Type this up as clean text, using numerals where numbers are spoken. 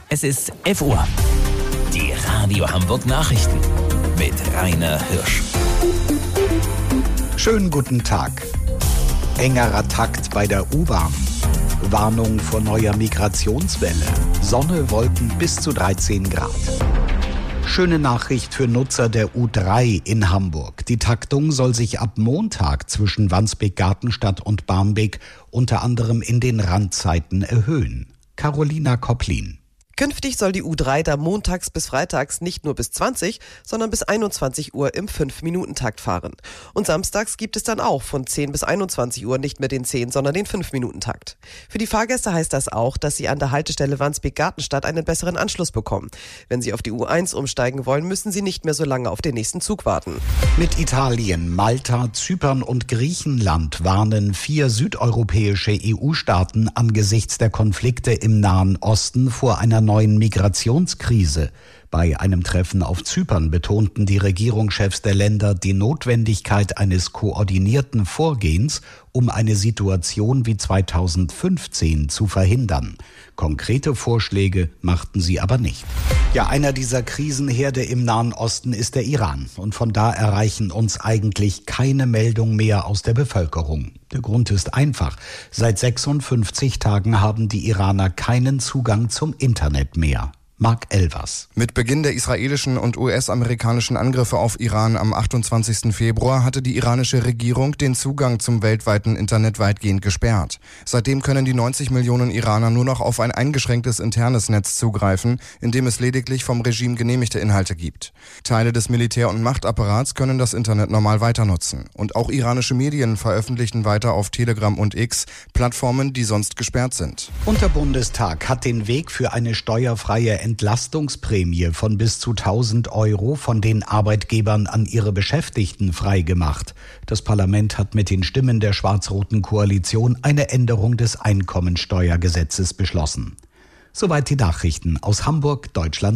Es ist 11 Uhr. Die Radio Hamburg Nachrichten mit Rainer Hirsch. Schönen guten Tag. Engerer Takt bei der U-Bahn. Warnung vor neuer Migrationswelle. Sonne, Wolken bis zu 13 Grad. Schöne Nachricht für Nutzer der U3 in Hamburg. Die Taktung soll sich ab Montag zwischen Wandsbek-Gartenstadt und Barmbek unter anderem in den Randzeiten erhöhen. Carolina Kopplin. Künftig soll die U3 da montags bis freitags nicht nur bis 20, sondern bis 21 Uhr im 5-Minuten-Takt fahren. Und samstags gibt es dann auch von 10 bis 21 Uhr nicht mehr den 10, sondern den 5-Minuten-Takt. Für die Fahrgäste heißt das auch, dass sie an der Haltestelle Wandsbek-Gartenstadt einen besseren Anschluss bekommen. Wenn sie auf die U1 umsteigen wollen, müssen sie nicht mehr so lange auf den nächsten Zug warten. Mit Italien, Malta, Zypern und Griechenland warnen 4 südeuropäische EU-Staaten angesichts der Konflikte im Nahen Osten vor einer neuen Migrationskrise. Bei einem Treffen auf Zypern betonten die Regierungschefs der Länder die Notwendigkeit eines koordinierten Vorgehens, um eine Situation wie 2015 zu verhindern. Konkrete Vorschläge machten sie aber nicht. Ja, einer dieser Krisenherde im Nahen Osten ist der Iran. Und von da erreichen uns eigentlich keine Meldung mehr aus der Bevölkerung. Der Grund ist einfach. Seit 56 Tagen haben die Iraner keinen Zugang zum Internet mehr. Mark Elvers. Mit Beginn der israelischen und US-amerikanischen Angriffe auf Iran am 28. Februar hatte die iranische Regierung den Zugang zum weltweiten Internet weitgehend gesperrt. Seitdem können die 90 Millionen Iraner nur noch auf ein eingeschränktes internes Netz zugreifen, in dem es lediglich vom Regime genehmigte Inhalte gibt. Teile des Militär- und Machtapparats können das Internet normal weiter nutzen. Und auch iranische Medien veröffentlichen weiter auf Telegram und X Plattformen, die sonst gesperrt sind. Und der Bundestag hat den Weg für eine steuerfreie Entlastungsprämie von bis zu 1.000 Euro von den Arbeitgebern an ihre Beschäftigten freigemacht. Das Parlament hat mit den Stimmen der schwarz-roten Koalition eine Änderung des Einkommensteuergesetzes beschlossen. Soweit die Nachrichten aus Hamburg, Deutschland.